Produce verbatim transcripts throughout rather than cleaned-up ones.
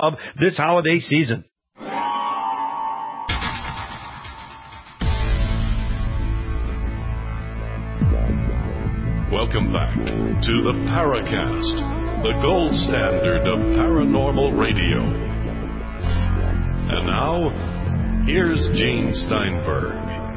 of this holiday season. Welcome back to the Paracast, the gold standard of paranormal radio. And now, here's Gene Steinberg.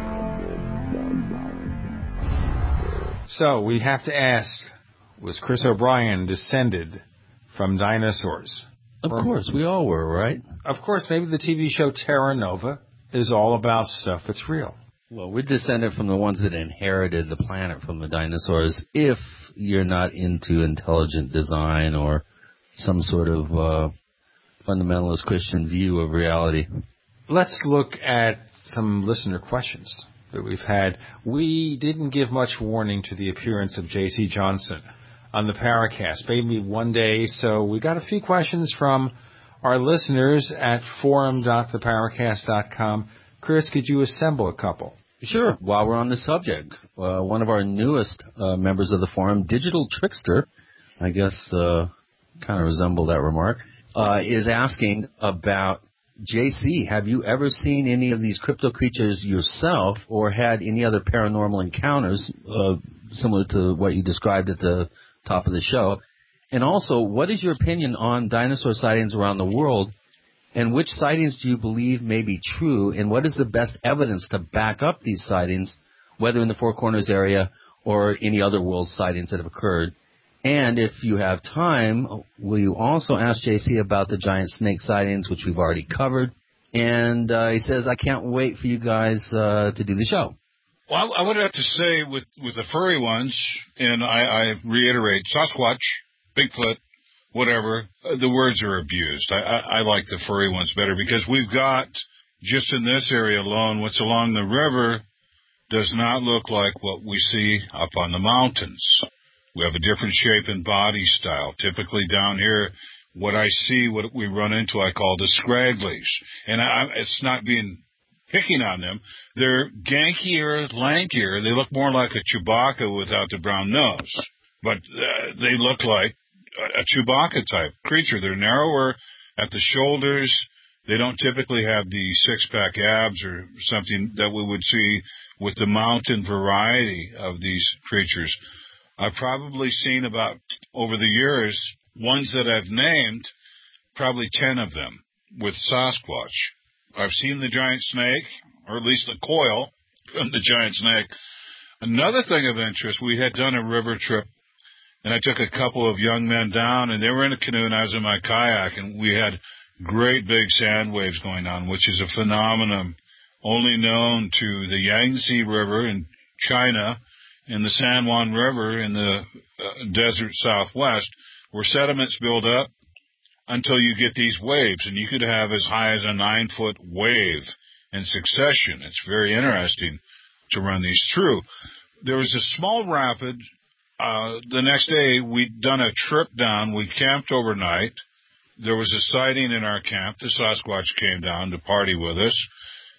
So, we have to ask, was Chris O'Brien descended from dinosaurs? Of or, course, we all were, right? Of course, maybe the T V show Terra Nova is all about stuff that's real. Well, we're descended from the ones that inherited the planet from the dinosaurs, if you're not into intelligent design or some sort of uh, fundamentalist Christian view of reality. Let's look at some listener questions that we've had. We didn't give much warning to the appearance of J C Johnson on the Paracast, maybe one day, so we got a few questions from our listeners at forum dot the paracast dot com. Chris, could you assemble a couple? Sure. While we're on the subject, uh, one of our newest uh, members of the forum, Digital Trickster, I guess uh, kind of resemble that remark, uh, is asking about, J C, have you ever seen any of these crypto creatures yourself or had any other paranormal encounters uh, similar to what you described at the top of the show? And also, what is your opinion on dinosaur sightings around the world? And which sightings do you believe may be true, and what is the best evidence to back up these sightings, whether in the Four Corners area or any other world sightings that have occurred? And if you have time, will you also ask J C about the giant snake sightings, which we've already covered? And uh, he says, I can't wait for you guys uh, to do the show. Well, I would have to say with, with the furry ones, and I, I reiterate, Sasquatch, Bigfoot, whatever, the words are abused. I, I, I like the furry ones better because we've got, just in this area alone, what's along the river does not look like what we see up on the mountains. We have a different shape and body style. Typically down here, what I see, what we run into, I call the scragglies. And I, it's not being picking on them. They're gankier, lankier. They look more like a Chewbacca without the brown nose. But uh, they look like a Chewbacca type creature. They're narrower at the shoulders. They don't typically have the six-pack abs or something that we would see with the mountain variety of these creatures. I've probably seen about, over the years, ones that I've named, probably ten of them with Sasquatch. I've seen the giant snake, or at least the coil from the giant snake. Another thing of interest, we had done a river trip, and I took a couple of young men down, and they were in a canoe, and I was in my kayak, and we had great big sand waves going on, which is a phenomenon only known to the Yangtze River in China and the San Juan River in the uh, desert southwest, where sediments build up until you get these waves, and you could have as high as a nine-foot wave in succession. It's very interesting to run these through. There was a small rapid. Uh, the next day, we'd done a trip down. We camped overnight. There was a sighting in our camp. The Sasquatch came down to party with us.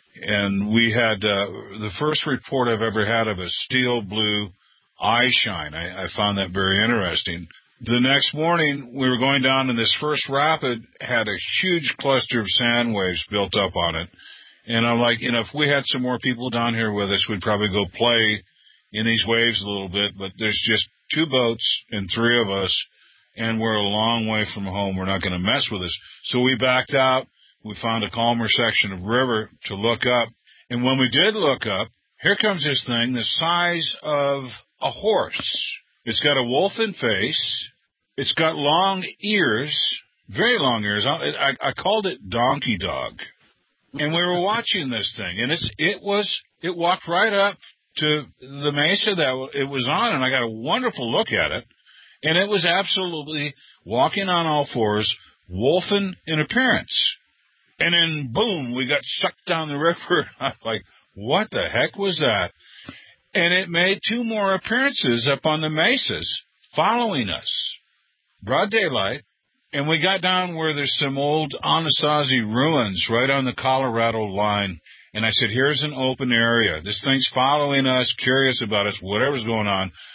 And we had uh, the first report I've ever had of a steel blue eye shine. I, I found that very interesting. The next morning, we were going down, and this first rapid had a huge cluster of sand waves built up on it. And I'm like, you know, if we had some more people down here with us, we'd probably go play in these waves a little bit. But there's just two boats and three of us, and we're a long way from home. We're not going to mess with us. So we backed out. We found a calmer section of river to look up. And when we did look up, here comes this thing the size of a horse. It's got a wolfen face. It's got long ears, very long ears. I, I, I called it Donkey Dog. And we were watching this thing. And it's, it was, it walked right up to the mesa that it was on, and I got a wonderful look at it. And it was absolutely walking on all fours, wolfen in appearance. And then, boom, we got sucked down the river. I'm like, what the heck was that? And it made two more appearances up on the mesas following us. Broad daylight. And we got down where there's some old Anasazi ruins right on the Colorado line. And I said, here's an open area. This thing's following us, curious about us, whatever's going on.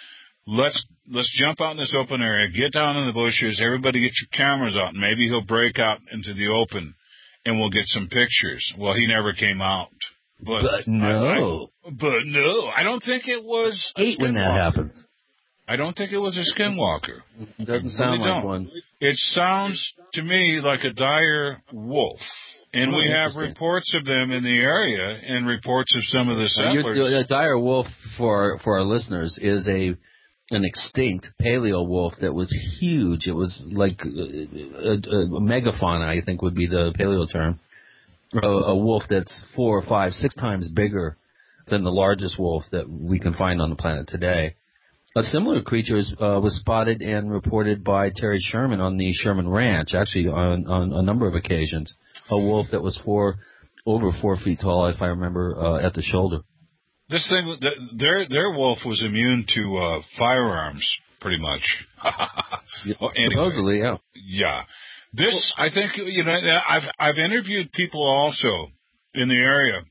let's let's jump out in this open area, get down in the bushes, everybody get your cameras out, and maybe he'll break out into the open, and we'll get some pictures. Well, he never came out. But, but no. I, I, but no, I don't think it was a hate when that happens. I don't think it was a skinwalker. It doesn't sound really like don't. one. It sounds to me like a dire wolf. And oh, we have reports of them in the area and reports of some of the settlers. Uh, a dire wolf, for for our listeners, is a an extinct paleo wolf that was huge. It was like a, a, a megafauna, I think would be the paleo term. A, a wolf that's four or five, six times bigger than the largest wolf that we can find on the planet today. A similar creature uh, was spotted and reported by Terry Sherman on the Sherman Ranch, actually on, on a number of occasions. A wolf that was four, over four feet tall, if I remember, uh, at the shoulder. This thing, their their wolf was immune to uh, firearms, pretty much. well, anyway, supposedly, yeah. Yeah. This, I think, you know, I've I've interviewed people also in the area,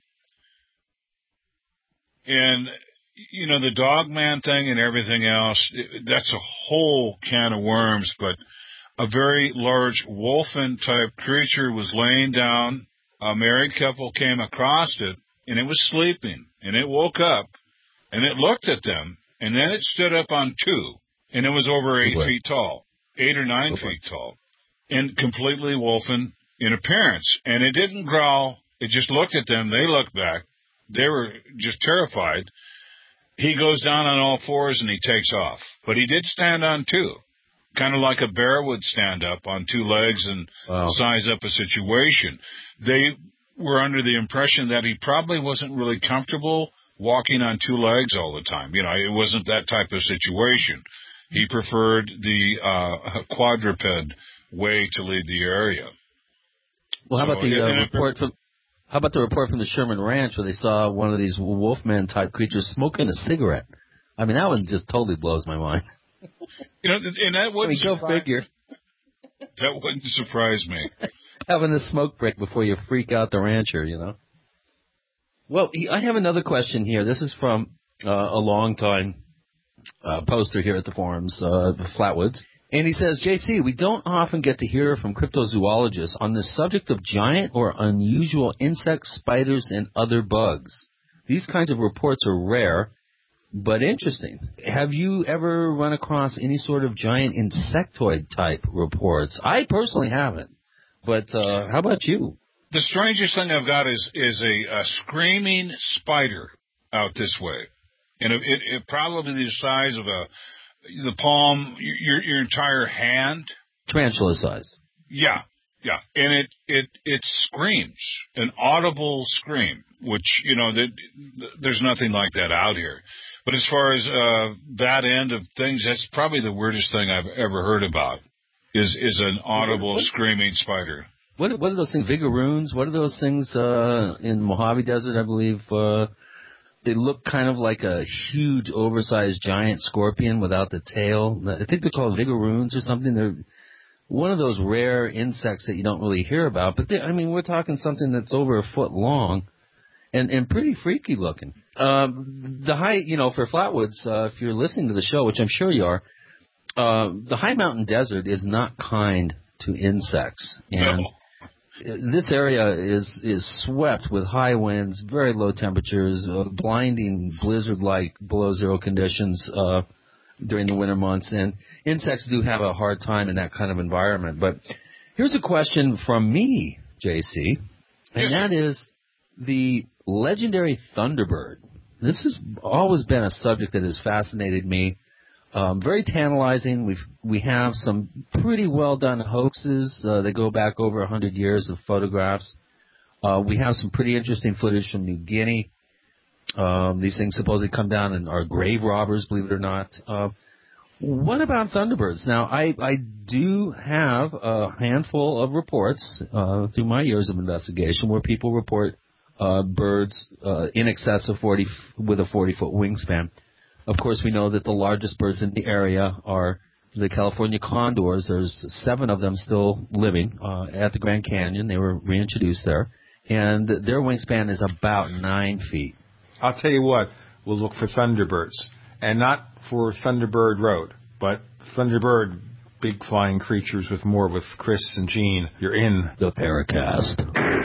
and you know, the dog man thing and everything else. That's a whole can of worms. But a very large wolfen type creature was laying down. A married couple came across it, and it was sleeping, and it woke up, and it looked at them, and then it stood up on two, and it was over eight feet tall, eight or nine feet tall. And completely wolfen in appearance. And it didn't growl. It just looked at them. They looked back. They were just terrified. He goes down on all fours and he takes off. But he did stand on two, kind of like a bear would stand up on two legs and wow. size up a situation. They were under the impression that he probably wasn't really comfortable walking on two legs all the time. You know, it wasn't that type of situation. He preferred the uh, quadruped way to lead the area. Well, how so, about the uh, report from how about the report from the Sherman Ranch where they saw one of these wolfman type creatures smoking a cigarette? I mean, that one just totally blows my mind. You know, and that wouldn't I mean, go figure. That wouldn't surprise me. Having a smoke break before you freak out the rancher, you know. Well, I have another question here. This is from uh, a long-time uh, poster here at the forums, uh, Flatwoods. And he says, J C, we don't often get to hear from cryptozoologists on the subject of giant or unusual insects, spiders, and other bugs. These kinds of reports are rare, but interesting. Have you ever run across any sort of giant insectoid-type reports? I personally haven't, but uh, how about you? The strangest thing I've got is, is a, a screaming spider out this way. And it, it, it probably the size of a... the palm, your your entire hand. Tarantula size. Yeah, yeah. And it, it, it screams, an audible scream, which, you know, that there's nothing like that out here. But as far as uh, that end of things, that's probably the weirdest thing I've ever heard about, is is an audible what, screaming spider. What, what are those things, Vigaroons? What are those things uh, in Mojave Desert, I believe? Uh, They look kind of like a huge, oversized giant scorpion without the tail. I think they're called Vigaroons or something. They're one of those rare insects that you don't really hear about. But, I mean, we're talking something that's over a foot long and, and pretty freaky looking. Um, the high, you know, for Flatwoods, uh, if you're listening to the show, which I'm sure you are, uh, the high mountain desert is not kind to insects. And no. This area is is swept with high winds, very low temperatures, uh, blinding blizzard-like below zero conditions uh, during the winter months, and insects do have a hard time in that kind of environment. But here's a question from me, J C, and yes. that is the legendary Thunderbird. This has always been a subject that has fascinated me. Um, very tantalizing. We've, we have some pretty well done hoaxes uh, that go back over a hundred years of photographs. Uh, we have some pretty interesting footage from New Guinea. Um, these things supposedly come down and are grave robbers, believe it or not. Uh, what about Thunderbirds? Now, I, I do have a handful of reports uh, through my years of investigation where people report uh, birds uh, in excess of forty with a forty-foot wingspan. Of course, we know that the largest birds in the area are the California condors. There's seven of them still living uh, at the Grand Canyon. They were reintroduced there. And their wingspan is about nine feet. I'll tell you what, we'll look for Thunderbirds. and not for Thunderbird Road, but Thunderbird, big flying creatures with more with Chris and Gene. You're in the Paracast.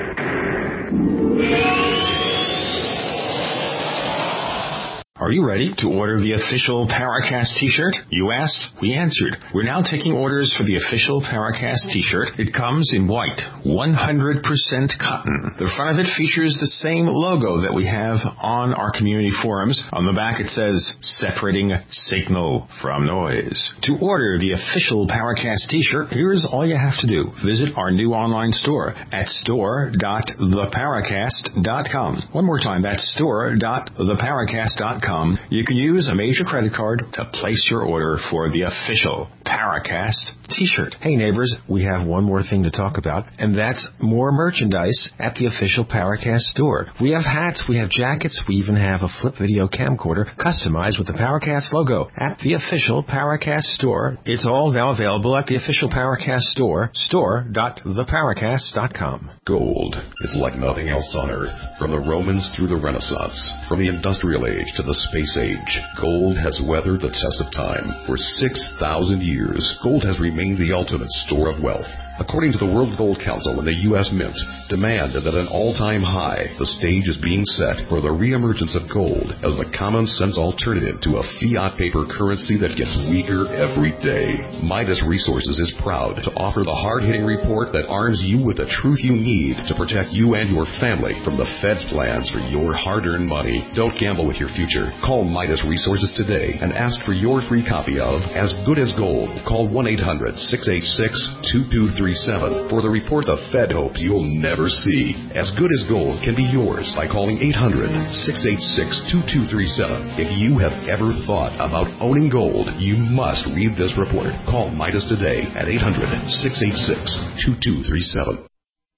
Are you ready to order the official Paracast t-shirt? You asked, we answered. We're now taking orders for the official Paracast t-shirt. It comes in white, one hundred percent cotton. The front of it features the same logo that we have on our community forums. On the back it says, separating signal from noise. To order the official Paracast t-shirt, here's all you have to do. Visit our new online store at store dot the paracast dot com. One more time, that's store dot the paracast dot com. You can use a major credit card to place your order for the official Paracast t-shirt. Hey neighbors, we have one more thing to talk about, and that's more merchandise at the official Paracast store. We have hats, we have jackets, we even have a flip video camcorder customized with the Paracast logo at the official Paracast store. It's all now available at the official Paracast store, store dot the paracast dot com. Gold is like nothing else on Earth. From the Romans through the Renaissance, from the Industrial Age to the Space Age, gold has weathered the test of time. For six thousand years, gold has remained the ultimate store of wealth. According to the World Gold Council and the U S Mint, demand is at an all-time high. The stage is being set for the reemergence of gold as the common-sense alternative to a fiat paper currency that gets weaker every day. Midas Resources is proud to offer the hard-hitting report that arms you with the truth you need to protect you and your family from the Fed's plans for your hard-earned money. Don't gamble with your future. Call Midas Resources today and ask for your free copy of As Good as Gold. Call one eight hundred six eight six two two three seven for the report the Fed hopes you'll never see. As Good as Gold can be yours by calling eight hundred six eight six two two three seven. If you have ever thought about owning gold, you must read this report. Call Midas today at eight hundred six eight six two two three seven.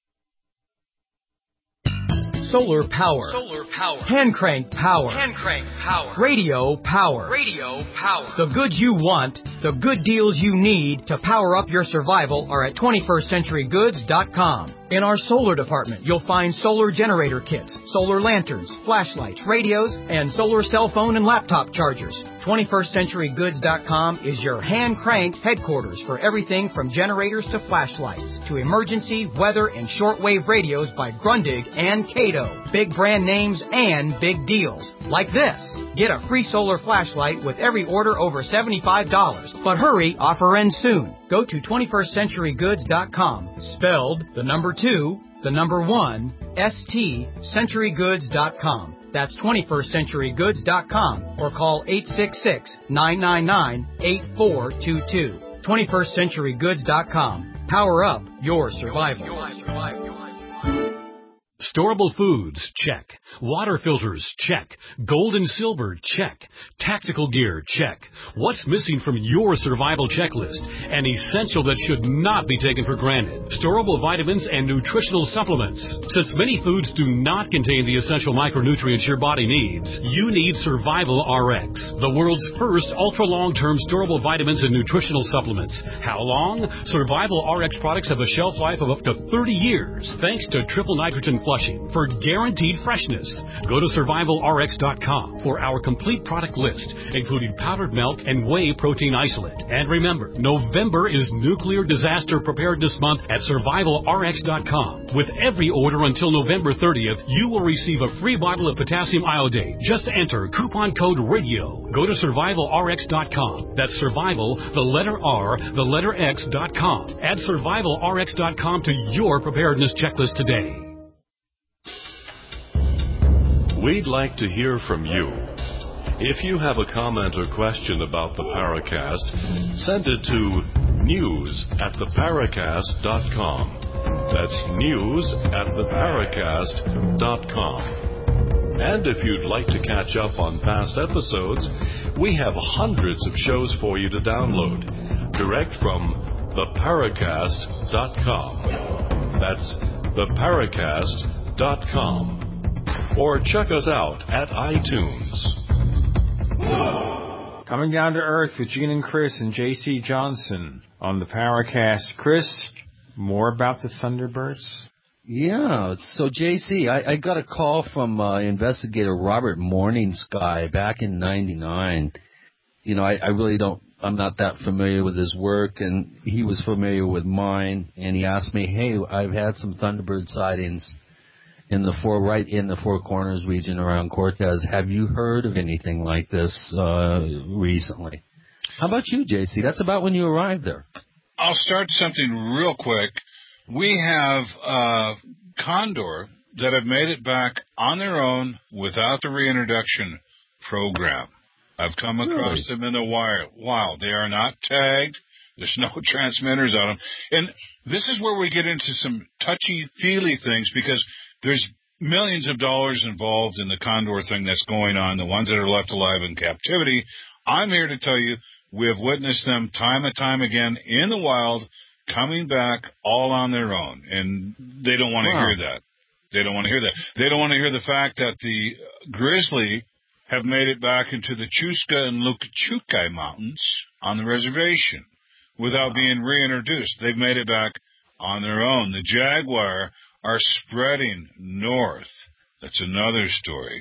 Solar power. Solar power. Hand crank power. Hand crank power. Radio power. Radio power. The goods you want, the good deals you need to power up your survival are at twenty-first century goods dot com. In our solar department, you'll find solar generator kits, solar lanterns, flashlights, radios, and solar cell phone and laptop chargers. twenty-first century goods dot com is your hand-crank headquarters for everything from generators to flashlights to emergency, weather, and shortwave radios by Grundig and Cato. Big brand names and big deals. Like this. Get a free solar flashlight with every order over seventy-five dollars. But hurry, offer ends soon. Go to twenty-first century goods dot com, spelled the number two, the number one, S T, century goods dot com. That's twenty-first century goods dot com or call eight six six, nine nine nine, eight four two two. twenty-first century goods dot com. Power up your survival. Your survival. Storable foods, check. Water filters, check. Gold and silver, check. Tactical gear, check. What's missing from your survival checklist? An essential that should not be taken for granted. Storable vitamins and nutritional supplements. Since many foods do not contain the essential micronutrients your body needs, you need Survival R X, the world's first ultra-long-term storable vitamins and nutritional supplements. How long? Survival R X products have a shelf life of up to thirty years, thanks to triple nitrogen flushing for guaranteed freshness. Go to survival R X dot com for our complete product list, including powdered milk and whey protein isolate. And remember, November is Nuclear Disaster Preparedness Month at survival R X dot com. With every order until November thirtieth, you will receive a free bottle of potassium iodate. Just enter coupon code RADIO. Go to survival R X dot com. That's survival, the letter R, the letter X dot com. Add survival R X dot com to your preparedness checklist today. We'd like to hear from you. If you have a comment or question about the Paracast, send it to news at the paracast dot com. That's news at the paracast dot com. And if you'd like to catch up on past episodes, we have hundreds of shows for you to download, direct from the paracast dot com. That's the paracast dot com. Or check us out at iTunes. Coming down to earth with Gene and Chris and J C Johnson on the Paracast. Chris, more about the Thunderbirds? Yeah, so J C, I, I got a call from uh, investigator Robert Morningsky back in ninety-nine. you know, I, I really don't, I'm not that familiar with his work, and he was familiar with mine, and he asked me, hey, I've had some Thunderbird sightings in the four, right in the Four Corners region around Cortez. Have you heard of anything like this uh, recently? How about you, J C? That's about when you arrived there. I'll start something real quick. We have uh, condor that have made it back on their own without the reintroduction program. I've come across really? them in the wild. wild. They are not tagged. There's no transmitters on them. And this is where we get into some touchy-feely things, because there's millions of dollars involved in the condor thing that's going on, the ones that are left alive in captivity. I'm here to tell you we have witnessed them time and time again in the wild, coming back all on their own. And they don't want to wow. hear that. They don't want to hear that. They don't want to hear the fact that the grizzly have made it back into the Chusca and Lukachukai mountains on the reservation without being reintroduced. They've made it back on their own. The jaguar are spreading north. That's another story.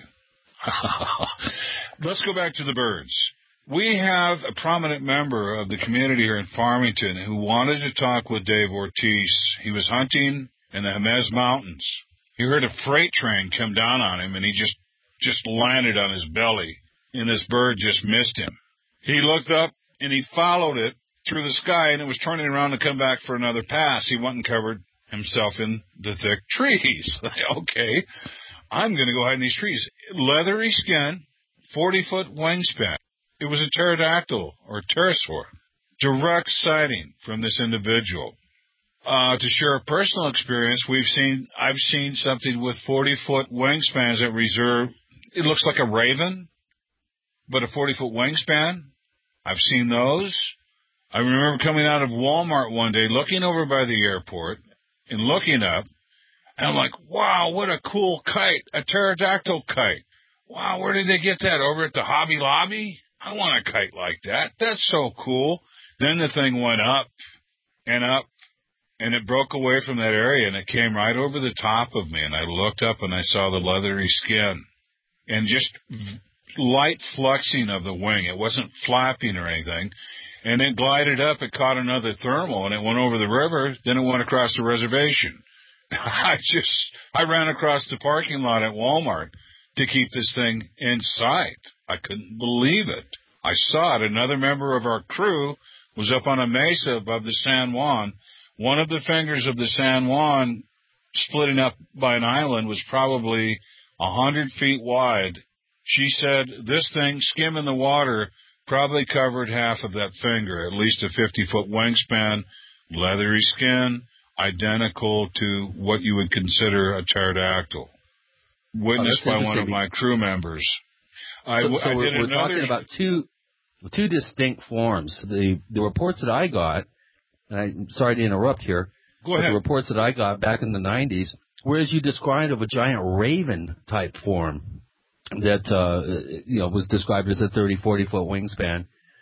Let's go back to the birds. We have a prominent member of the community here in Farmington who wanted to talk with Dave Ortiz. He was hunting in the Jemez Mountains. He heard a freight train come down on him, and he just just landed on his belly, and this bird just missed him. He looked up, and he followed it through the sky, and it was turning around to come back for another pass. He went and covered himself in the thick trees. Okay, I'm going to go hide in these trees. Leathery skin, forty-foot wingspan. It was a pterodactyl or pterosaur. Direct sighting from this individual. Uh, to share a personal experience, we've seen, I've seen something with forty-foot wingspans that reserve. It looks like a raven, but a forty-foot wingspan. I've seen those. I remember coming out of Walmart one day, looking over by the airport and looking up, and I'm like, wow, what a cool kite, a pterodactyl kite. Wow, where did they get that? Over at the Hobby Lobby? I want a kite like that. That's so cool. Then the thing went up and up, and it broke away from that area, and it came right over the top of me, and I looked up, and I saw the leathery skin and just light fluxing of the wing. It wasn't flapping or anything, and it glided up. It caught another thermal, and it went over the river. Then it went across the reservation. I just, I ran across the parking lot at Walmart to keep this thing in sight. I couldn't believe it. I saw it. Another member of our crew was up on a mesa above the San Juan. One of the fingers of the San Juan, splitting up by an island, was probably a hundred feet wide. She said this thing, skimming the water, probably covered half of that finger, at least a fifty-foot wingspan, leathery skin, identical to what you would consider a pterodactyl. Witnessed oh, by one of my crew members. I, so, so I we're, did we're another... talking about two two distinct forms. The the reports that I got, and I'm sorry to interrupt here, Go but ahead. the reports that I got back in the nineties, whereas you described of a giant raven-type form that uh, you know was described as a thirty, forty-foot wingspan,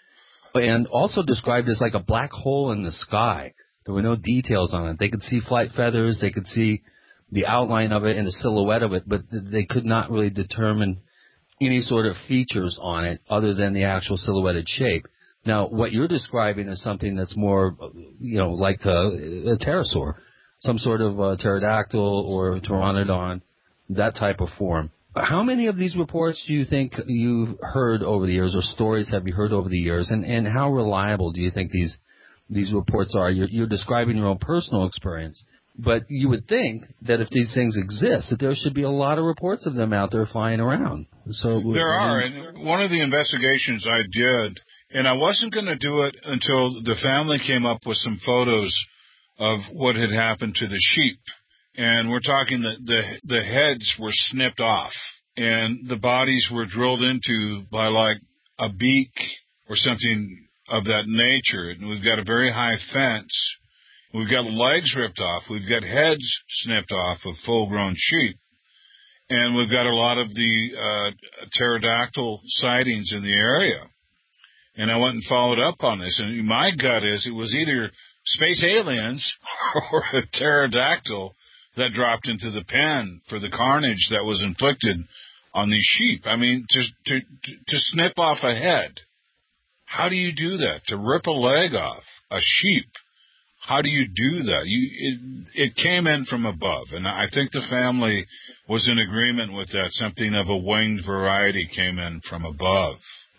and also described as like a black hole in the sky. There were no details on it. They could see flight feathers, they could see the outline of it and the silhouette of it, but they could not really determine any sort of features on it other than the actual silhouetted shape. Now, what you're describing is something that's more, you know, like a, a pterosaur, some sort of uh, pterodactyl or pteranodon, that type of form. How many of these reports do you think you've heard over the years, or stories have you heard over the years, and, and how reliable do you think these these reports are? You're, you're describing your own personal experience. But you would think that if these things exist, that there should be a lot of reports of them out there flying around. So there are, and one of the investigations I did, and I wasn't going to do it until the family came up with some photos of what had happened to the sheep. And we're talking that the the heads were snipped off, and the bodies were drilled into by like a beak or something of that nature. And we've got a very high fence. We've got legs ripped off. We've got heads snipped off of full-grown sheep. And we've got a lot of the uh, pterodactyl sightings in the area. And I went and followed up on this. And my gut is it was either space aliens or a pterodactyl that dropped into the pen for the carnage that was inflicted on these sheep. I mean, to, to, to snip off a head how do you do that? To rip a leg off a sheep, how do you do that? You, it, it came in from above, and I think the family was in agreement with that. Something of a winged variety came in from above.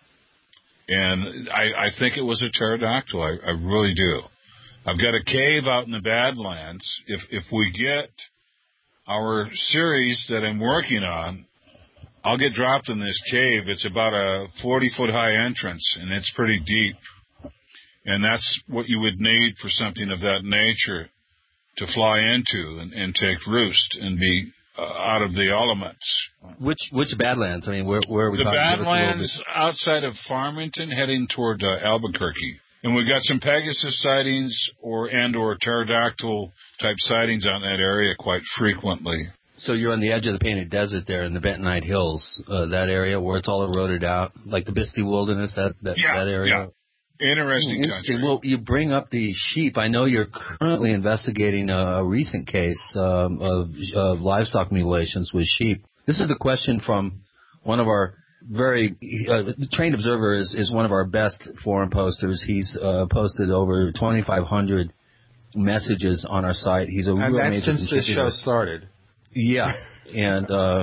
And I, I think it was a pterodactyl. I, I really do. I've got a cave out in the Badlands. If if we get our series that I'm working on, I'll get dropped in this cave. It's about a forty-foot high entrance, and it's pretty deep. And that's what you would need for something of that nature to fly into and, and take roost and be uh, out of the elements. Which which Badlands? I mean, where, where are we the talking? The Badlands outside of Farmington, heading toward uh, Albuquerque. And we've got some Pegasus sightings or and or pterodactyl-type sightings out in that area quite frequently. So you're on the edge of the Painted Desert there in the Bentonite Hills, uh, that area where it's all eroded out, like the Bisbee Wilderness, that, that, yeah, that area? Yeah. Interesting, Interesting. country. Well, you bring up the sheep. I know you're currently investigating a, a recent case um, of, of livestock mutilations with sheep. This is a question from one of our very uh, – Trained Observer is, is one of our best forum posters. He's uh, posted over twenty-five hundred messages on our site. He's a and real that's major since the show started. Yeah, and uh,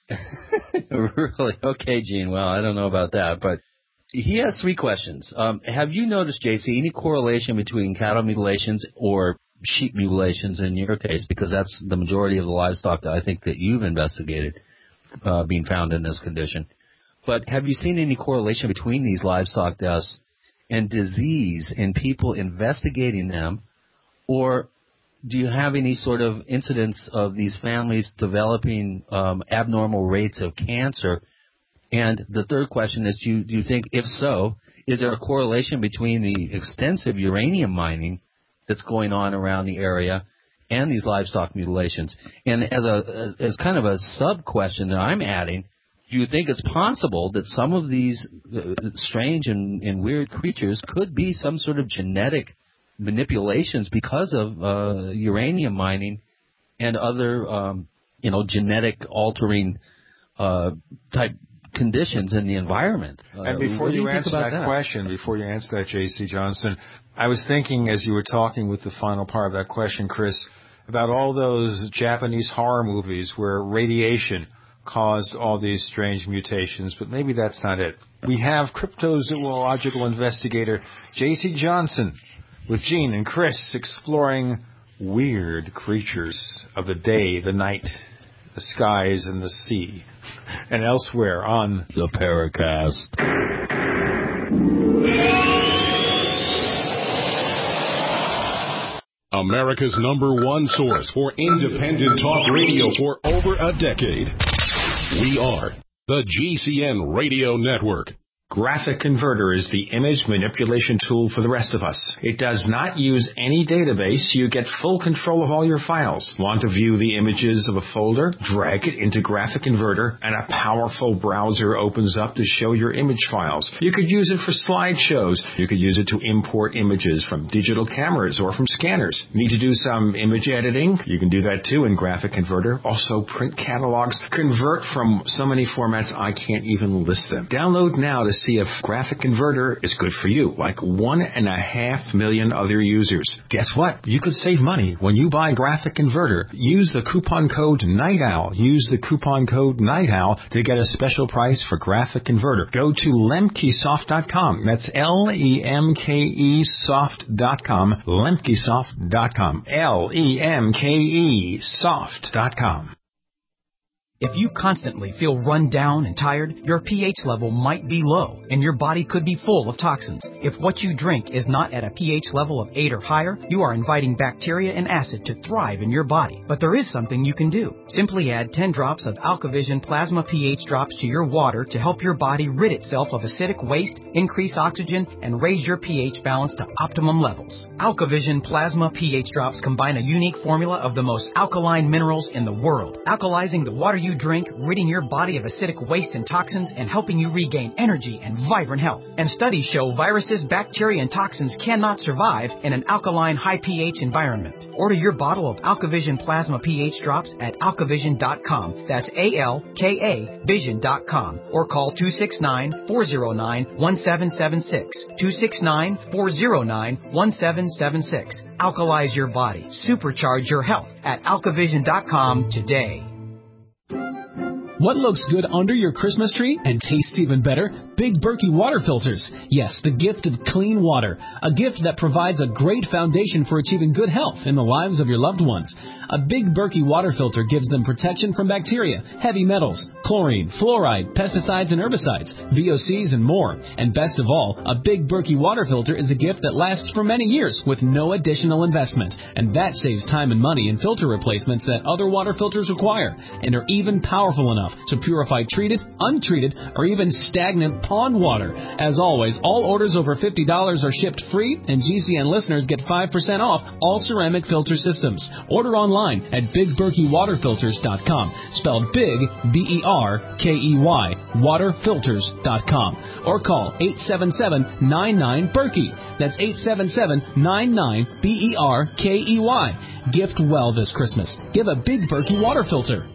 really, okay, Gene. Well, I don't know about that, but he has three questions. Um, have you noticed, J C, any correlation between cattle mutilations or sheep mutilations in your case? Because that's the majority of the livestock that I think that you've investigated uh, being found in this condition. But have you seen any correlation between these livestock deaths and disease in people investigating them, or do you have any sort of incidents of these families developing um, abnormal rates of cancer? And the third question is, do you, do you think, if so, is there a correlation between the extensive uranium mining that's going on around the area and these livestock mutilations? And as a as kind of a sub-question that I'm adding, do you think it's possible that some of these uh, strange and, and weird creatures could be some sort of genetic manipulations because of uh, uranium mining and other, um, you know, genetic altering uh, type conditions in the environment? Uh, and before you, you answer that, that question, before you answer that, J C. Johnson, I was thinking as you were talking with the final part of that question, Chris, about all those Japanese horror movies where radiation caused all these strange mutations, but maybe that's not it. We have cryptozoological investigator J C. Johnson with Gene and Chris exploring weird creatures of the day, the night, the skies, and the sea, and elsewhere on the Paracast. America's number one source for independent talk radio for over a decade. We are the G C N Radio Network. Graphic Converter is the image manipulation tool for the rest of us. It does not use any database. You get full control of all your files. Want to view the images of a folder? Drag it into Graphic Converter, and a powerful browser opens up to show your image files. You could use it for slideshows. You could use it to import images from digital cameras or from scanners. Need to do some image editing? You can do that too in Graphic Converter. Also print catalogs. Convert from so many formats I can't even list them. Download now to see if Graphic Converter is good for you, like one and a half million other users. Guess what? You could save money when you buy Graphic Converter. Use the coupon code Night Owl. Use the coupon code Night Owl to get a special price for Graphic Converter. Go to lemkesoft dot com. That's L E M K E soft dot com. lemkesoft dot com. L E M K E soft dot com. If you constantly feel run down and tired, your pH level might be low, and your body could be full of toxins. If what you drink is not at a pH level of eight or higher, you are inviting bacteria and acid to thrive in your body. But there is something you can do. Simply add ten drops of AlkaVision Plasma pH drops to your water to help your body rid itself of acidic waste, increase oxygen, and raise your pH balance to optimum levels. AlkaVision Plasma pH drops combine a unique formula of the most alkaline minerals in the world, alkalizing the water you you drink, ridding your body of acidic waste and toxins, and helping you regain energy and vibrant health. And studies show viruses, bacteria, and toxins cannot survive in an alkaline, high pH environment. Order your bottle of AlkaVision Plasma pH drops at alkavision dot com. That's A L K A vision dot com. Or call two six nine, four zero nine, one seven seven six. two six nine, four zero nine, one seven seven six. Alkalize your body. Supercharge your health at alkavision dot com today. What looks good under your Christmas tree and tastes even better? Big Berkey water filters. Yes, the gift of clean water. A gift that provides a great foundation for achieving good health in the lives of your loved ones. A Big Berkey water filter gives them protection from bacteria, heavy metals, chlorine, fluoride, pesticides and herbicides, V O Cs and more. And best of all, a Big Berkey water filter is a gift that lasts for many years with no additional investment. And that saves time and money in filter replacements that other water filters require and are even powerful enough to purify treated, untreated, or even stagnant pond water. As always, all orders over fifty dollars are shipped free, and G C N listeners get five percent off all ceramic filter systems. Order online at big berkey water filters dot com, spelled big, B E R K E Y, water filters dot com. Or call eight seven seven, nine nine, Berkey. That's eight seven seven, nine nine, B E R K E Y. Gift well this Christmas. Give a Big Berkey water filter.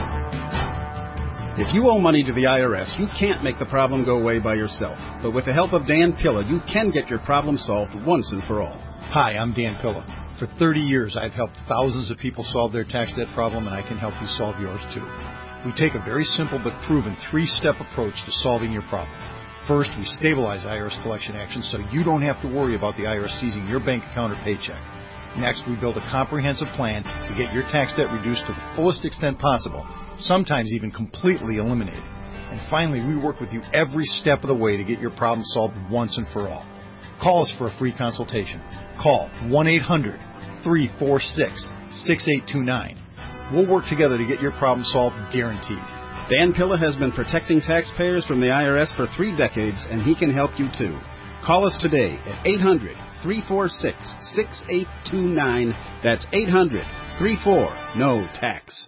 If you owe money to the I R S, you can't make the problem go away by yourself. But with the help of Dan Pilla, you can get your problem solved once and for all. Hi, I'm Dan Pilla. For thirty years, I've helped thousands of people solve their tax debt problem, and I can help you solve yours too. We take a very simple but proven three-step approach to solving your problem. First, we stabilize I R S collection actions so you don't have to worry about the I R S seizing your bank account or paycheck. Next, we build a comprehensive plan to get your tax debt reduced to the fullest extent possible, sometimes even completely eliminated. And finally, we work with you every step of the way to get your problem solved once and for all. Call us for a free consultation. Call one eight hundred, three four six, six eight two nine. We'll work together to get your problem solved, guaranteed. Dan Pilla has been protecting taxpayers from the I R S for three decades, and he can help you too. Call us today at eight hundred, three four six, six eight two nine. That's eight hundred, three four, N O tax.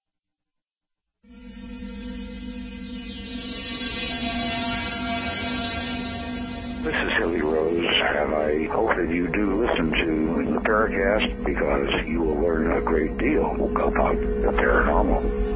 This is Hilly Rose, and I hope that you do listen to the Paracast because you will learn a great deal about the paranormal.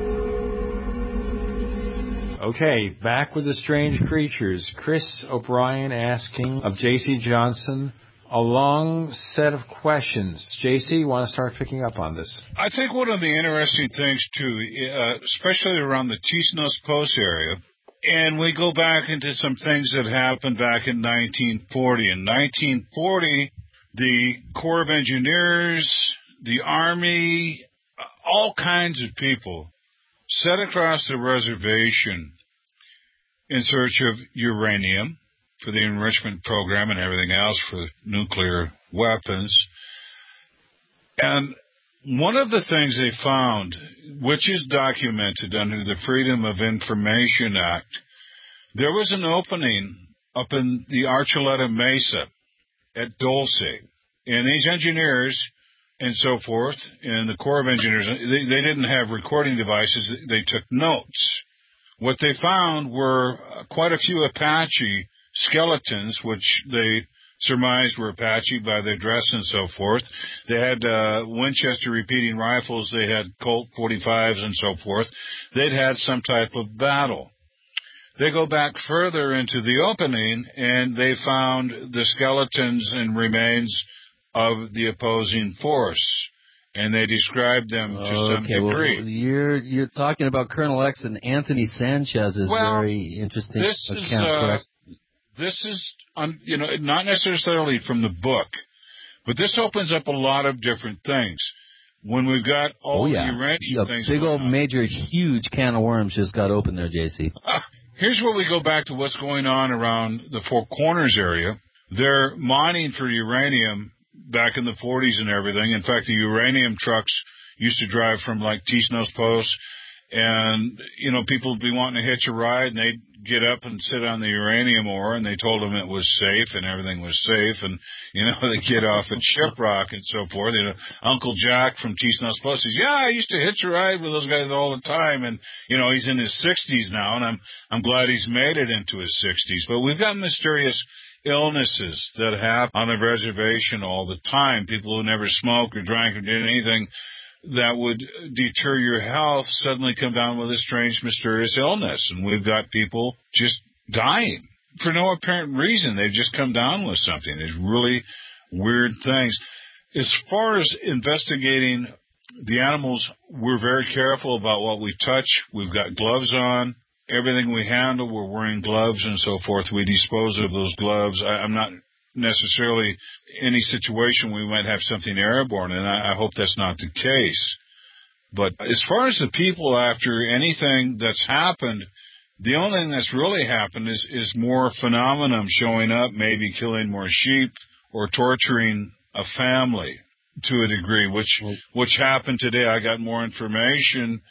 Okay, back with the strange creatures. Chris O'Brien asking of J C Johnson a long set of questions. J C, you want to start picking up on this? I think one of the interesting things, too, uh, especially around the Tisnos Post area, and we go back into some things that happened back in nineteen forty. In nineteen forty, the Corps of Engineers, the Army, all kinds of people set across the reservation in search of uranium for the enrichment program and everything else for nuclear weapons. And one of the things they found, which is documented under the Freedom of Information Act, there was an opening up in the Archuleta Mesa at Dulce. And these engineers and so forth, and the Corps of Engineers, they, they didn't have recording devices. They took notes. What they found were quite a few Apache skeletons, which they surmised were Apache by their dress and so forth. They had uh, Winchester repeating rifles. They had Colt forty-fives and so forth. They'd had some type of battle. They go back further into the opening, and they found the skeletons and remains of the opposing force, and they described them to okay, some degree. Well, you're you're talking about Colonel X and Anthony Sanchez's well, very interesting this account, is, uh, correct? This is, um, you know, not necessarily from the book, but this opens up a lot of different things. When we've got all oh, yeah. the uranium a things big old, on. major, huge can of worms just got open there, J C. Uh, here's where we go back to what's going on around the Four Corners area. They're mining for uranium back in the forties and everything. In fact, the uranium trucks used to drive from like Tisnos Post And, you know, people would be wanting to hitch a ride, and they'd get up and sit on the uranium ore, and they told them it was safe and everything was safe, and, you know, they get off at Shiprock and so forth. You know, Uncle Jack from T-Snuff's Plus says, yeah, I used to hitch a ride with those guys all the time, and, you know, he's in his sixties now, and I'm I'm glad he's made it into his sixties. But we've got mysterious illnesses that happen on the reservation all the time. People who never smoked or drank or did anything that would deter your health suddenly come down with a strange, mysterious illness. And we've got people just dying for no apparent reason. They've just come down with something. There's really weird things. As far as investigating the animals, we're very careful about what we touch. We've got gloves on. Everything we handle, we're wearing gloves and so forth. We dispose of those gloves. I, I'm not necessarily any situation we might have something airborne, and I, I hope that's not the case. But as far as the people after anything that's happened, the only thing that's really happened is, is more phenomenon showing up, maybe killing more sheep or torturing a family to a degree, which which happened today. I got more information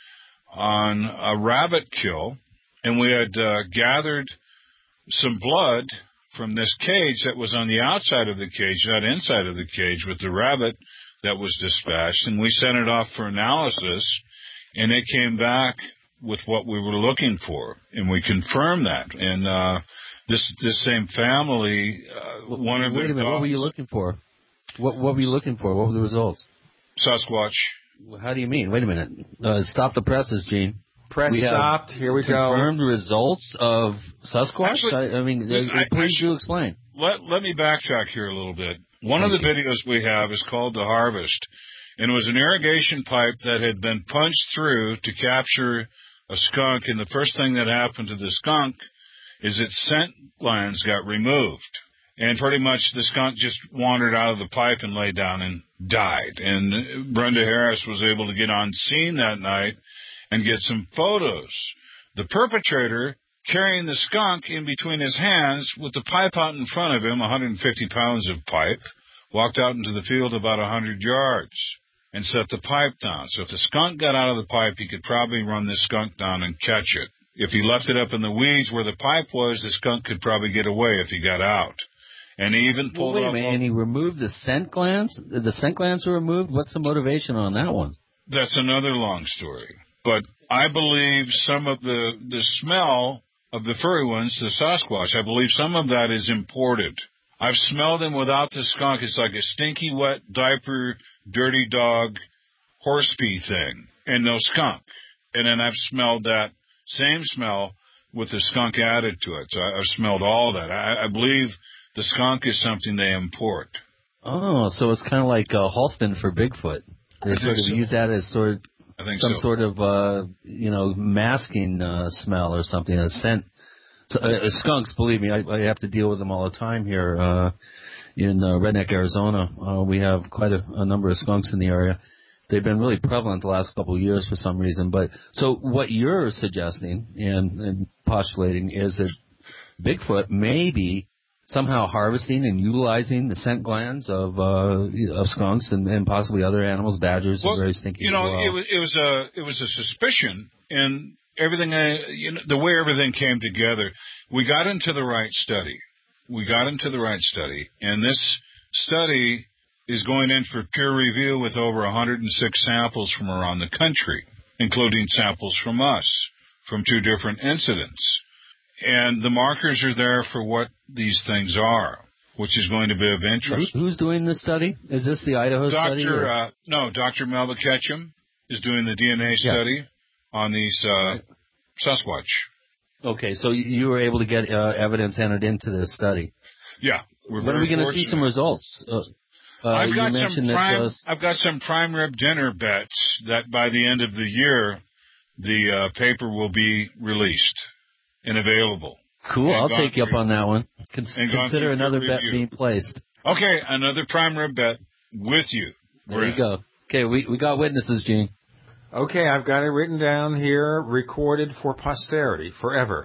on a rabbit kill, and we had uh, gathered some blood from this cage that was on the outside of the cage, not inside of the cage, with the rabbit that was dispatched, and we sent it off for analysis, and it came back with what we were looking for, and we confirmed that. And uh, this this same family, uh, one of Wait their a minute, dogs, what were you looking for? What, what were you looking for? What were the results? Sasquatch. How do you mean? Wait a minute. Uh, stop the presses, Gene. Press we stopped. Here we go. Confirmed results of Sasquatch? Actually, I, I mean, I, please I do explain. Let, let me backtrack here a little bit. One of the videos we have is called The Harvest, and it was an irrigation pipe that had been punched through to capture a skunk, and the first thing that happened to the skunk is its scent glands got removed. And pretty much the skunk just wandered out of the pipe and lay down and died. And Brenda Harris was able to get on scene that night and get some photos. The perpetrator, carrying the skunk in between his hands with the pipe out in front of him, one hundred fifty pounds of pipe, walked out into the field about one hundred yards and set the pipe down. So if the skunk got out of the pipe, he could probably run the skunk down and catch it. If he left it up in the weeds where the pipe was, the skunk could probably get away if he got out. And he even pulled well, wait off... a minute, and he removed the scent glands? The scent glands were removed? What's the motivation on that one? That's another long story. But I believe some of the, the smell of the furry ones, the Sasquatch, I believe some of that is imported. I've smelled them without the skunk. It's like a stinky, wet, diaper, dirty dog, horse pee thing, and no skunk. And then I've smelled that same smell with the skunk added to it. So I've smelled all that. I, I believe the skunk is something they import. Oh, so it's kind of like uh, Halston for Bigfoot. They sort of so. use that as sort of I think some so. sort of, uh, you know, masking uh, smell or something, a scent. So, uh, skunks, believe me, I, I have to deal with them all the time here uh, in uh, Redneck, Arizona. Uh, we have quite a, a number of skunks in the area. They've been really prevalent the last couple of years for some reason. But so what you're suggesting and, and postulating is that Bigfoot may be somehow harvesting and utilizing the scent glands of uh, of skunks and, and possibly other animals. Badgers well, are very stinky. You know, as well. it was it was a it was a suspicion, and everything. Uh, you know, the way everything came together, we got into the right study. We got into the right study, and this study is going in for peer review with over one hundred six samples from around the country, including samples from us from two different incidents. And the markers are there for what these things are, which is going to be of interest. Who's doing this study? Is this the Idaho Doctor study? Or? Uh, no, Doctor Melba Ketchum is doing the D N A study yeah. on these uh, Sasquatch. Okay, so you were able to get uh, evidence entered into this study. Yeah, we're when very are we going to see some results? Uh, uh, I've got you some that, prime. uh, I've got some prime rib dinner bets that by the end of the year, the uh, paper will be released and available. Cool, and I'll take you up on that one. Con- consider another bet review. being placed. Okay, another prime rib bet with you. There We're you in. go. Okay, we we got witnesses, Gene. Okay, I've got it written down here, recorded for posterity, forever.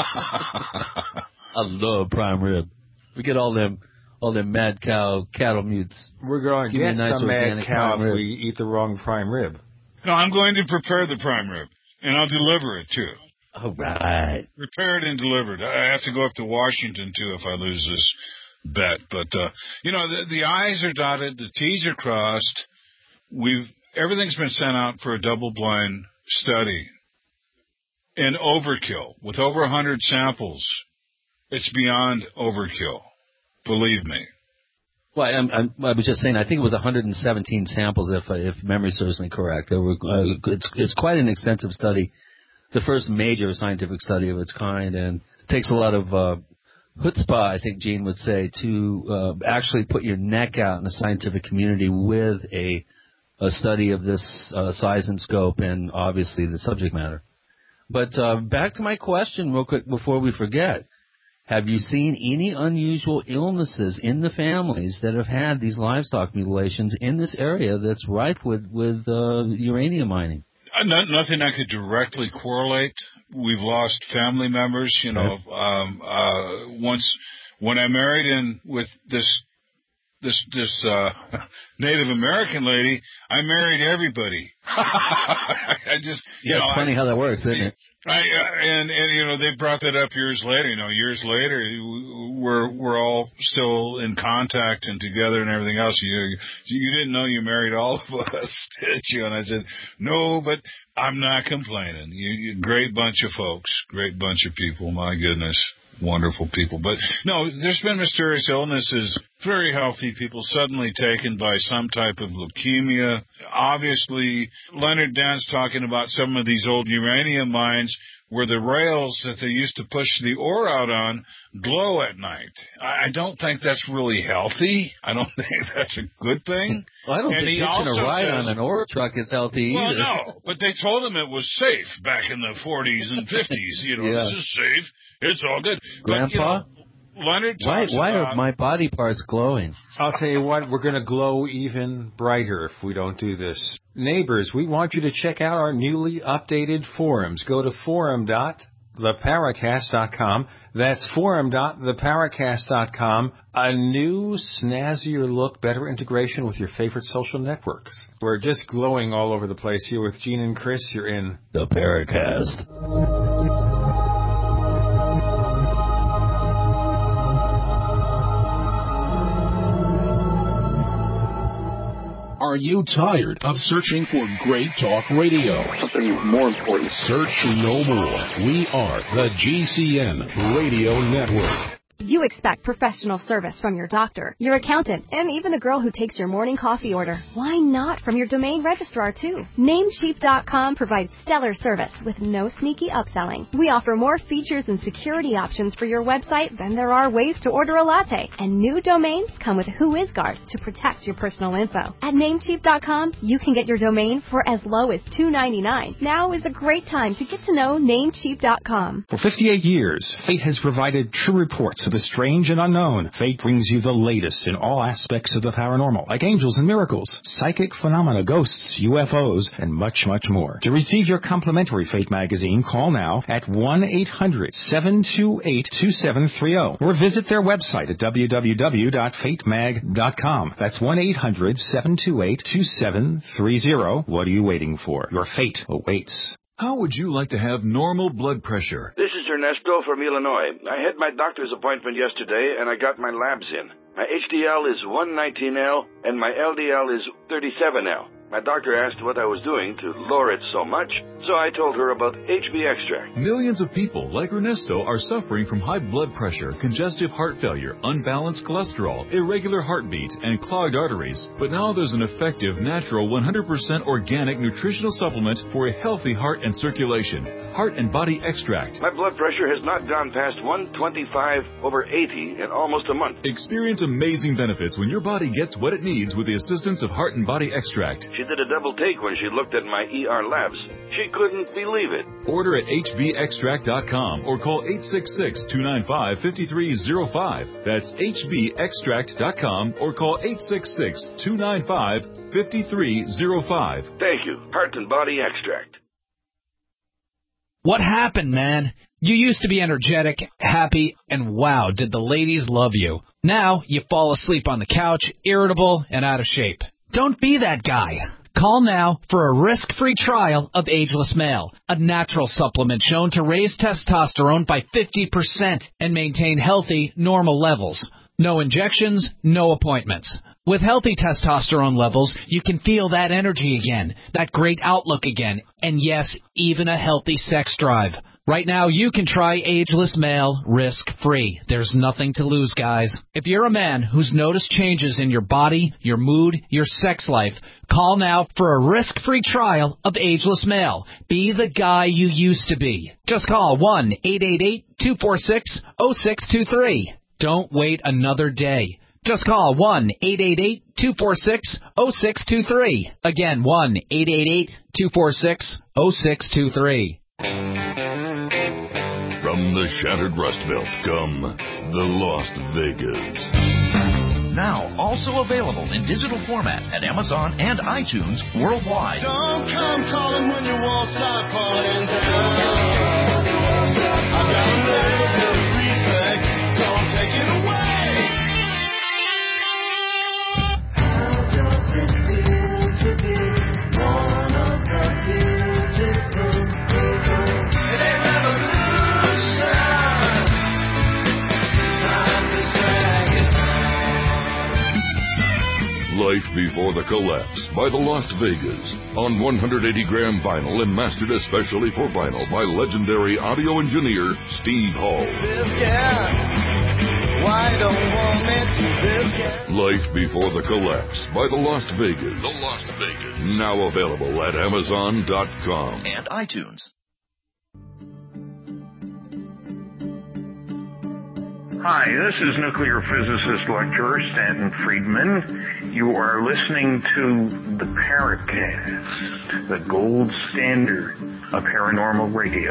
I love prime rib. We get all them all them mad cow cattle mutes. We're going to Give me get a nice some mad organic cow prime if rib. we eat the wrong prime rib. No, I'm going to prepare the prime rib. And I'll deliver it, too. All right. Prepared and delivered. I have to go up to Washington, too, if I lose this bet. But, uh, you know, the, the I's are dotted, the T's are crossed. We've everything's been sent out for a double-blind study. And overkill. With over one hundred samples, it's beyond overkill. Believe me. Well, I'm, I'm, I was just saying, I think it was one hundred seventeen samples, if if memory serves me correct. There were, uh, it's, it's quite an extensive study, the first major scientific study of its kind, and it takes a lot of uh, chutzpah, I think Gene would say, to uh, actually put your neck out in the scientific community with a, a study of this uh, size and scope and obviously the subject matter. But uh, back to my question real quick before we forget. Have you seen any unusual illnesses in the families that have had these livestock mutilations in this area that's rife with, with uh, uranium mining? Uh, not, nothing I could directly correlate. We've lost family members, you know. Um, uh, once, when I married in with this this this uh, Native American lady, I married everybody. I just, you yeah, know, it's funny I, how that works, isn't it? I, uh, and and you know, they brought that up years later. You know, years later, we're we're all still in contact and together and everything else. You you didn't know you married all of us, did you? And I said, no, but I'm not complaining. You, you great bunch of folks, great bunch of people. My goodness. Wonderful people. But, no, there's been mysterious illnesses, very healthy people suddenly taken by some type of leukemia. Obviously, Leonard Dent's talking about some of these old uranium mines where the rails that they used to push the ore out on glow at night. I don't think that's really healthy. I don't think that's a good thing. Well, I don't and think hitching a ride says, on an ore truck is healthy well, either. Well, no, but they told him it was safe back in the forties and fifties. You know, yeah. This is safe. It's all good. Grandpa? But, you know, Leonard why, why about, are my body parts glowing? I'll tell you what, we're going to glow even brighter if we don't do this. Neighbors, we want you to check out our newly updated forums. Go to forum dot the paracast dot com. That's forum dot the paracast dot com. A new, snazzier look, better integration with your favorite social networks. We're just glowing all over the place here with Gene and Chris. You're in the Paracast. Are you tired of searching for great talk radio? Something more important. Search no more. We are the G C N Radio Network. You expect professional service from your doctor, your accountant, and even the girl who takes your morning coffee order. Why not from your domain registrar, too? Namecheap dot com provides stellar service with no sneaky upselling. We offer more features and security options for your website than there are ways to order a latte. And new domains come with WhoisGuard to protect your personal info. At Namecheap dot com, you can get your domain for as low as two dollars and ninety-nine cents. Now is a great time to get to know Namecheap dot com. For fifty-eight years, Fate has provided true reports of the strange and unknown. Fate brings you the latest in all aspects of the paranormal, like angels and miracles, psychic phenomena, ghosts, U F Os, and much, much more. To receive your complimentary Fate magazine, call now at one eight hundred seven two eight two seven three zero or visit their website at w w w dot fate mag dot com. That's one eight hundred seven two eight two seven three zero. What are you waiting for? Your fate awaits. How would you like to have normal blood pressure? This is Ernesto from Illinois. I had my doctor's appointment yesterday, and I got my labs in. My H D L is one nineteen L, and my L D L is thirty-seven L. My doctor asked what I was doing to lower it so much, so I told her about H B extract. Millions of people like Ernesto are suffering from high blood pressure, congestive heart failure, unbalanced cholesterol, irregular heartbeat, and clogged arteries. But now there's an effective, natural, one hundred percent organic nutritional supplement for a healthy heart and circulation. Heart and Body Extract. My blood pressure has not gone past one twenty-five over eighty in almost a month. Experience amazing benefits when your body gets what it needs with the assistance of Heart and Body Extract. She did a double take when she looked at my E R labs. She couldn't believe it. Order at h b extract dot com or call eight six six, two nine five, five three zero five. That's h b extract dot com or call eight six six, two nine five, five three zero five. Thank you. Heart and Body Extract. What happened, man? You used to be energetic, happy, and wow, did the ladies love you. Now you fall asleep on the couch, irritable and out of shape. Don't be that guy. Call now for a risk-free trial of Ageless Male, a natural supplement shown to raise testosterone by fifty percent and maintain healthy, normal levels. No injections, no appointments. With healthy testosterone levels, you can feel that energy again, that great outlook again, and yes, even a healthy sex drive. Right now, you can try Ageless Male risk-free. There's nothing to lose, guys. If you're a man who's noticed changes in your body, your mood, your sex life, call now for a risk-free trial of Ageless Male. Be the guy you used to be. Just call one eight eight eight, two four six, zero six two three. Don't wait another day. Just call one eight eight eight, two four six, zero six two three. Again, one eight eight eight, two four six, zero six two three. From the shattered Rust Belt come the Lost Vegas. Now also available in digital format at Amazon and iTunes worldwide. Don't come calling when your walls start falling down. I got a little bit of respect. Don't take it away. How does it feel to be one of the beautiful people? It ain't revolution. Time to drag it down. Life Before the Collapse by the Lost Vegas on one hundred eighty gram vinyl and mastered especially for vinyl by legendary audio engineer Steve Hall. Why don't want me to this Life Before the Collapse by the Lost Vegas. The Lost Vegas. Now available at Amazon dot com and iTunes. Hi, this is nuclear physicist lecturer Stanton Friedman. You are listening to the Paracast, the gold standard of paranormal radio.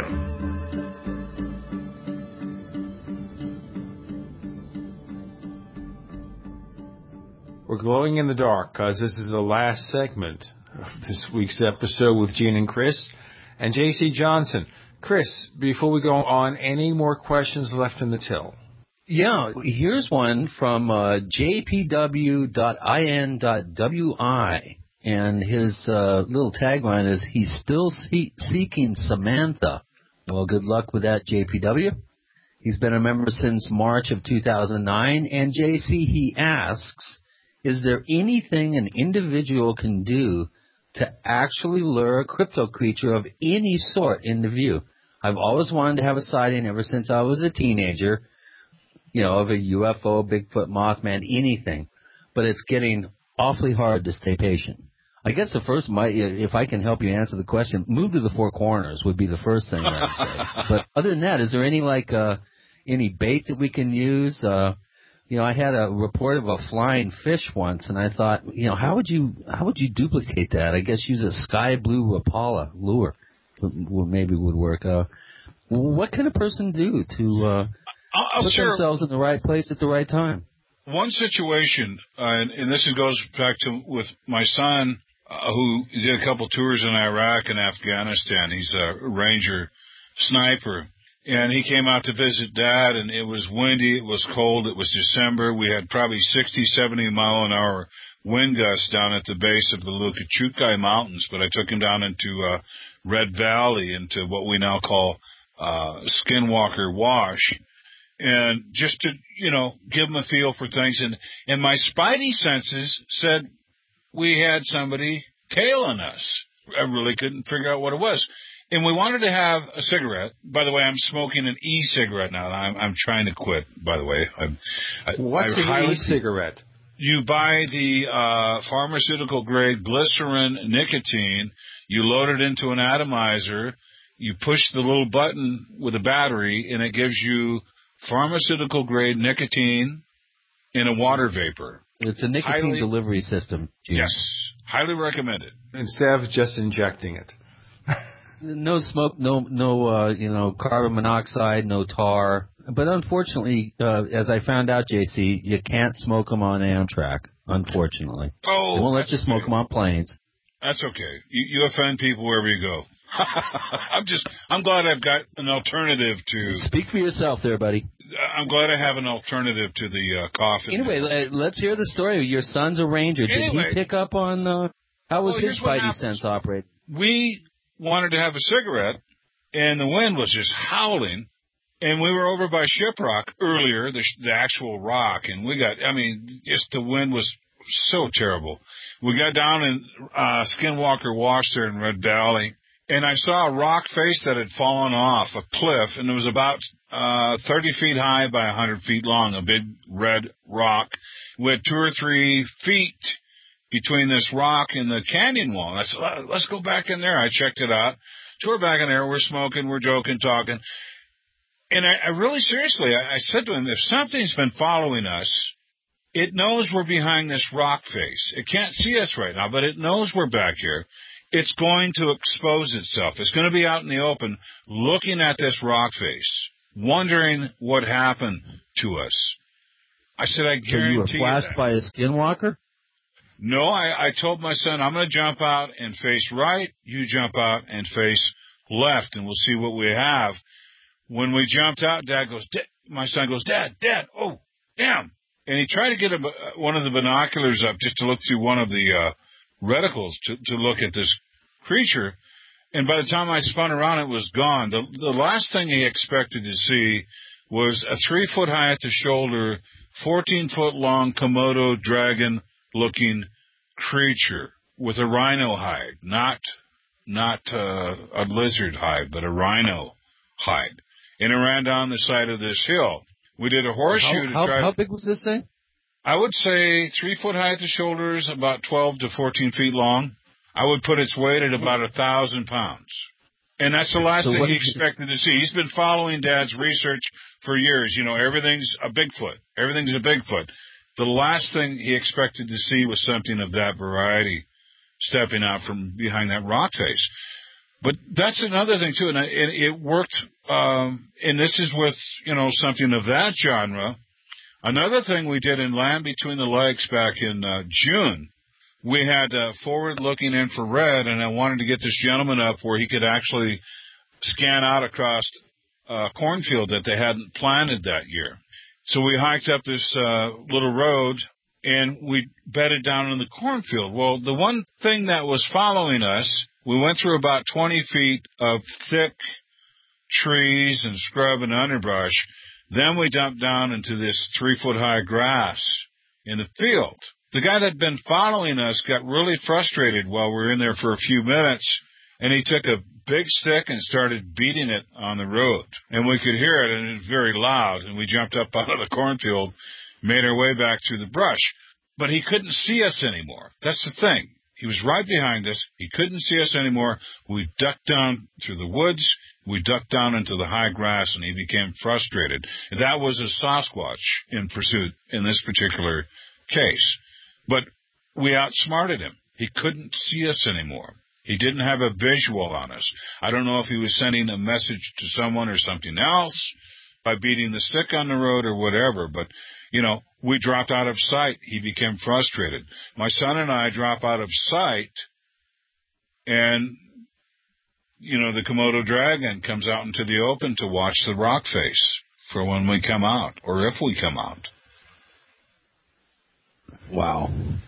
We're glowing in the dark because this is the last segment of this week's episode with Gene and Chris and J C Johnson. Chris, before we go on, any more questions left in the till? Yeah, here's one from uh, J P W dot I N dot W I, and his uh, little tagline is, he's still see- seeking Samantha. Well, good luck with that, J P W. He's been a member since March of two thousand nine, and J C, he asks, is there anything an individual can do to actually lure a crypto creature of any sort into view? I've always wanted to have a sighting ever since I was a teenager, you know, of a U F O, Bigfoot, Mothman, anything. But it's getting awfully hard to stay patient. I guess the first, might, if I can help you answer the question, move to the Four Corners would be the first thing I'd say. But other than that, is there any, like, uh, any bait that we can use? Uh, you know, I had a report of a flying fish once, and I thought, you know, how would you how would you duplicate that? I guess use a sky blue Rapala lure, would, maybe would work. Uh, what can a person do to uh, I'll put share themselves in the right place at the right time? One situation, uh, and, and this goes back to with my son, uh, who did a couple tours in Iraq and Afghanistan. He's a Ranger sniper. And he came out to visit Dad, and it was windy, it was cold, it was December. We had probably sixty, seventy mile an hour wind gusts down at the base of the Lukachukai Mountains. But I took him down into uh, Red Valley, into what we now call uh, Skinwalker Wash. And just to, you know, give him a feel for things. And, and my spidey senses said we had somebody tailing us. I really couldn't figure out what it was. And we wanted to have a cigarette. By the way, I'm smoking an e-cigarette now. I'm, I'm trying to quit, by the way. I'm, I, What's I an e-cigarette? You buy the uh, pharmaceutical-grade glycerin nicotine. You load it into an atomizer. You push the little button with a battery, and it gives you pharmaceutical-grade nicotine in a water vapor. It's a nicotine highly, delivery system. Gene. Yes. Highly recommended. Instead of just injecting it. No smoke, no, no, uh, you know, carbon monoxide, no tar. But unfortunately, uh, as I found out, J C, you can't smoke them on Amtrak, unfortunately. Oh. They won't let you okay. smoke them on planes. That's okay. You, you offend people wherever you go. I'm just, I'm glad I've got an alternative to. Speak for yourself there, buddy. I'm glad I have an alternative to the uh, coffee. Anyway, let's hear the story. Your son's a ranger. Did anyway. he pick up on, uh, How was well, his Spidey sense operating? We wanted to have a cigarette, and the wind was just howling. And we were over by Shiprock earlier, the, the actual rock, and we got, I mean, just the wind was so terrible. We got down in uh, Skinwalker Wash there in Red Valley, and I saw a rock face that had fallen off a cliff, and it was about uh, thirty feet high by one hundred feet long, a big red rock with two or three feet between this rock and the canyon wall. And I said, let's go back in there. I checked it out. So we're back in there. We're smoking. We're joking, talking. And I, I really, seriously, I, I said to him, if something's been following us, it knows we're behind this rock face. It can't see us right now, but it knows we're back here. It's going to expose itself. It's going to be out in the open looking at this rock face, wondering what happened to us. I said, I guarantee So you were flashed that. by a skinwalker? No, I, I told my son, I'm going to jump out and face right. You jump out and face left, and we'll see what we have. When we jumped out, Dad goes, Dad, my son goes, Dad, Dad, oh, damn. And he tried to get a, one of the binoculars up just to look through one of the uh, reticles to, to look at this creature. And by the time I spun around, it was gone. The, the last thing he expected to see was a three foot high at the shoulder, fourteen foot long Komodo dragon-looking creature with a rhino hide, not not uh, a lizard hide, but a rhino hide. And it ran down the side of this hill. We did a horseshoe How, to try. how, how big was this thing? I would say three foot high at the shoulders, about twelve to fourteen feet long. I would put its weight at about a thousand pounds. And that's the last So thing what he did you- expected to see. He's been following Dad's research for years. You know, everything's a Bigfoot. Everything's a Bigfoot. The last thing he expected to see was something of that variety stepping out from behind that rock face. But that's another thing, too, and it, it worked, um, and this is with, you know, something of that genre. Another thing we did in Land Between the Legs back in uh, June, we had uh, forward-looking infrared, and I wanted to get this gentleman up where he could actually scan out across a cornfield that they hadn't planted that year. So we hiked up this uh, little road, and we bedded down in the cornfield. Well, the one thing that was following us, we went through about twenty feet of thick trees and scrub and underbrush. Then we dumped down into this three-foot-high grass in the field. The guy that had been following us got really frustrated while we were in there for a few minutes, and he took a big stick and started beating it on the road. And we could hear it, and it was very loud, and we jumped up out of the cornfield, made our way back through the brush. But he couldn't see us anymore. That's the thing. He was right behind us. He couldn't see us anymore. We ducked down through the woods. We ducked down into the high grass, and he became frustrated. And that was a Sasquatch in pursuit in this particular case. But we outsmarted him. He couldn't see us anymore. He didn't have a visual on us. I don't know if he was sending a message to someone or something else by beating the stick on the road or whatever, but, you know, we dropped out of sight. He became frustrated. My son and I drop out of sight, and, you know, the Komodo dragon comes out into the open to watch the rock face for when we come out, or if we come out. Wow.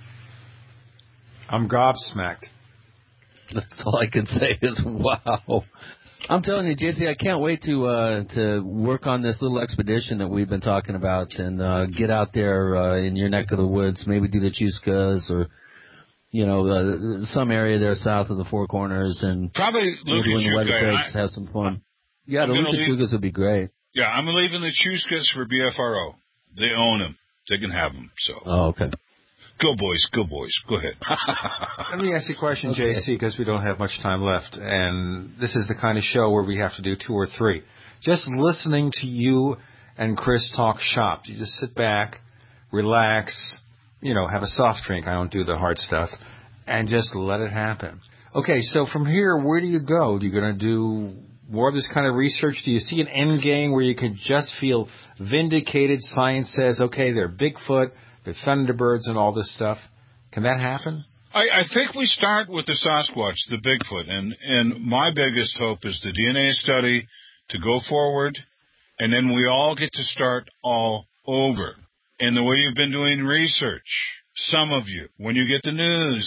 I'm gobsmacked. That's all I can say is wow. I'm telling you, J C, I can't wait to uh, to work on this little expedition that we've been talking about and uh, get out there uh, in your neck of the woods, maybe do the Chuscas or, you know, uh, some area there south of the Four Corners, and probably maybe when the weather Lukachuka. breaks, have some fun. Yeah, I'm the gonna leave- Lukachukas would be great. Yeah, I'm leaving the Chuscas for B F R O. They own them. They can have them. So. Oh, okay. Go, boys. Go, boys. Go ahead. Let me ask you a question, Okay. J C, because we don't have much time left, and this is the kind of show where we have to do two or three. Just listening to you and Chris talk shop. You just sit back, relax, you know, have a soft drink. I don't do the hard stuff, and just let it happen. Okay, so from here, where do you go? Are you going to do more of this kind of research? Do you see an end game where you can just feel vindicated? Science says, okay, they're Bigfoot, they're Thunderbirds, and all this stuff. Can that happen? I, I think we start with the Sasquatch, the Bigfoot, and, and my biggest hope is the D N A study to go forward, and then we all get to start all over. And the way you've been doing research, some of you, when you get the news,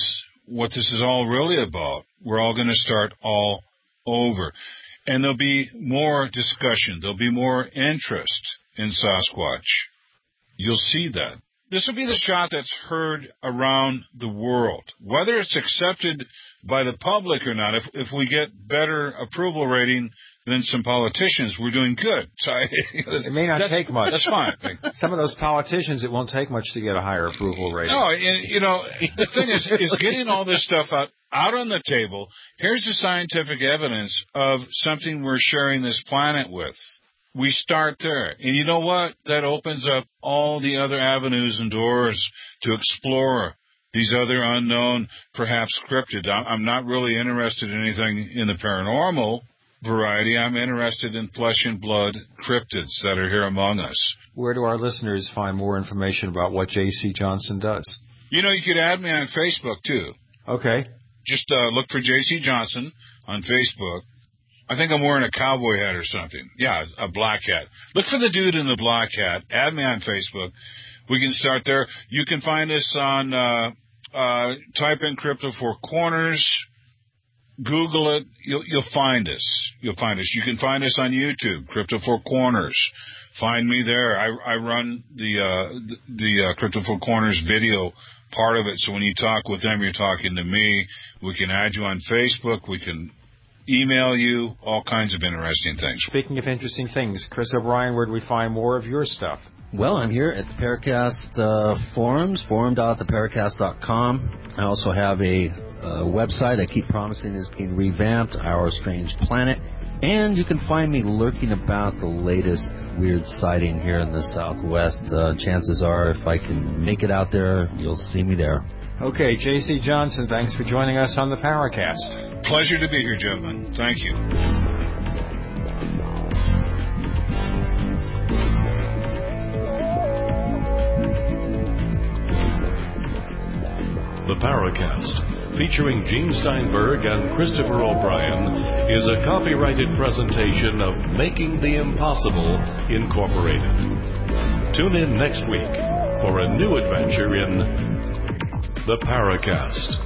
what this is all really about. We're all going to start all over. And there'll be more discussion. There'll be more interest in Sasquatch. You'll see that. This will be the shot that's heard around the world. Whether it's accepted by the public or not, if if we get better approval rating than some politicians, we're doing good. So I, it may not take much. That's fine. Some of those politicians, it won't take much to get a higher approval rating. No, you know, the thing is, is getting all this stuff out, out on the table. Here's the scientific evidence of something we're sharing this planet with. We start there. And you know what? That opens up all the other avenues and doors to explore these other unknown, perhaps cryptid. I'm not really interested in anything in the paranormal variety. I'm interested in flesh and blood cryptids that are here among us. Where do our listeners find more information about what J C. Johnson does? You know, you could add me on Facebook, too. Okay. Just uh, look for J C. Johnson on Facebook. I think I'm wearing a cowboy hat or something. Yeah, a black hat. Look for the dude in the black hat. Add me on Facebook. We can start there. You can find us on, uh, uh, type in Crypto Four Corners. Google it. You'll, you'll find us. You'll find us. You can find us on YouTube, Crypto Four Corners. Find me there. I, I run the, uh, the, the uh, Crypto Four Corners video part of it. So when you talk with them, you're talking to me. We can add you on Facebook. We can email you, all kinds of interesting things. Speaking of interesting things, Chris O'Brien, where do we find more of your stuff? Well, I'm here at the Paracast uh, forums, forum dot the paracast dot com. I also have a uh, website I keep promising is being revamped, Our Strange Planet. And you can find me lurking about the latest weird sighting here in the Southwest. Uh, chances are, if I can make it out there, you'll see me there. Okay, J C. Johnson, thanks for joining us on the Paracast. Pleasure to be here, gentlemen. Thank you. The Paracast, featuring Gene Steinberg and Christopher O'Brien, is a copyrighted presentation of Making the Impossible, Incorporated. Tune in next week for a new adventure in The Paracast.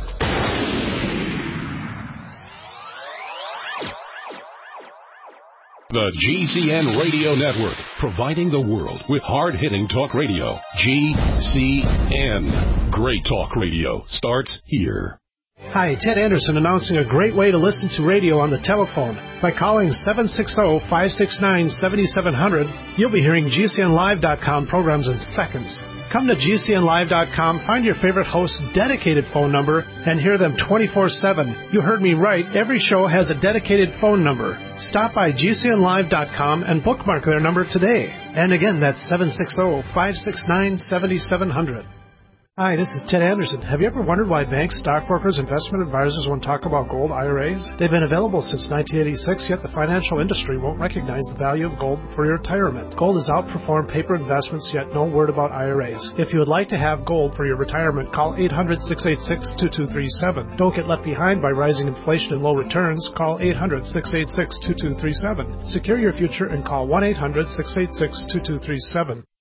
The G C N Radio Network, providing the world with hard-hitting talk radio. G C N. Great talk radio starts here. Hi, Ted Anderson announcing a great way to listen to radio on the telephone. By calling seven six zero, five six nine, seven seven zero zero, you'll be hearing G C N live dot com programs in seconds. Come to G C N live dot com, find your favorite host's dedicated phone number, and hear them twenty-four seven. You heard me right. Every show has a dedicated phone number. Stop by G C N live dot com and bookmark their number today. And again, that's seven six zero, five six nine, seven seven zero zero. Hi, this is Ted Anderson. Have you ever wondered why banks, stockbrokers, investment advisors won't talk about gold I R As? They've been available since nineteen eighty-six, yet the financial industry won't recognize the value of gold for your retirement. Gold has outperformed paper investments, yet no word about I R As. If you would like to have gold for your retirement, call eight hundred, six eight six, two two three seven. Don't get left behind by rising inflation and low returns. Call eight hundred, six eight six, two two three seven. Secure your future and call one eight hundred, six eight six, two two three seven.